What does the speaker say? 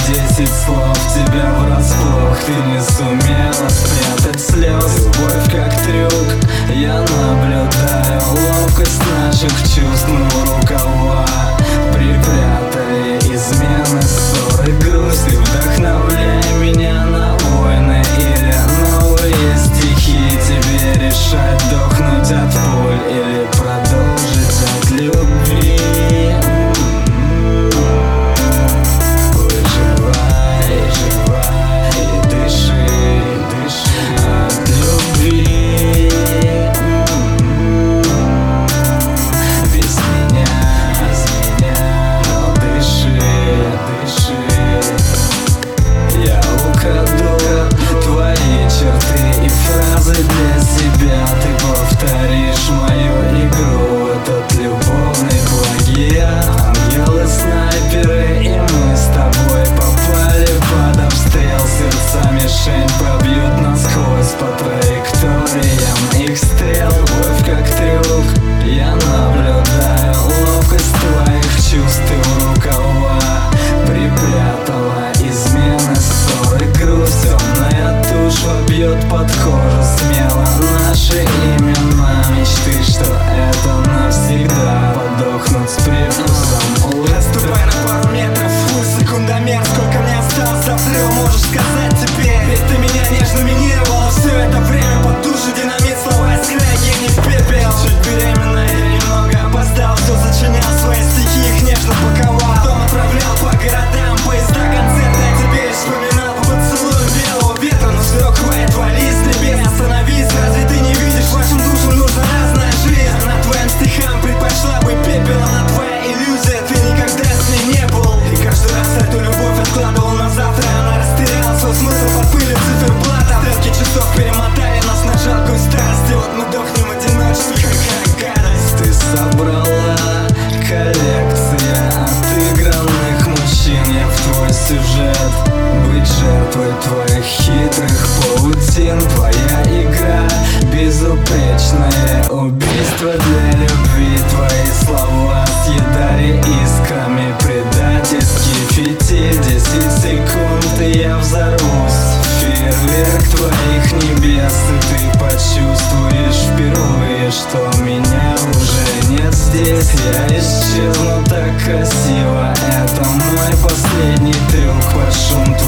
10 слов тебя врасплох. Ты не сумела спрятать слез. Любовь как трюк, я наблюдаю ловкость наших чувств. Мы в рукава припрятали измены, ссоры, грусть. Ты вдохновляй меня на войны или новые стихи. Тебе решать, дохнуть от пуль или продолжить от любви. Для себя ты повторишь мою игру, этот любовный плагиат. Ангелы-снайперы, и мы с тобой попали под обстрел. Сердца мишень пробьют насквозь по траекториям их стрел. Любовь как трюк, я наблюдаю ловкость твоих чувств. Ты в рукава припрятала измены, ссоры, грусть. Темная тушь бьет под кожу смело наши имена, мечты, что это навсегда подохнут с привкусом улыбки. Отступай на пару метров, секундомер, сколько мне осталось до взрыва, можешь сказать теперь? Ведь ты меня нежно минировала все это время, под душу динамит, слова из книги не в пепел. Чуть беременна, я немного опоздал, все сочинял свои стихи, их нежно паковал. Потом отправлял по городам поезда, концерты, а теперь вспоминал по поцелую белого ветра. Но срок хватит, вали с небес, остановись, разве ты не видишь? Вашим душам нужна разная жизнь. Она твоим стихам предпочла бы пепел, она твоя иллюзия, ты никогда с ней не был. И каждый раз эту любовь откладывал на завтра, она растеряла свой смысл под пылью циферблата. Стрелки часов перемотали нас на жалкую старость, и вот мы дохнем одиночестве, какая гадость. Ты собрала коллекция отыгранных мужчин. Я в твой сюжет, быть жертвой твоих хитрых паутин. Твоя игра, безупречное убийство для любви. Твои слова съедали искрами, предательский фитиль. 10 секунд и я взорвусь, фейерверк твоих небес. И ты почувствуешь впервые, что меня уже нет здесь. Я исчезну так красиво, это мой последний трюк под шум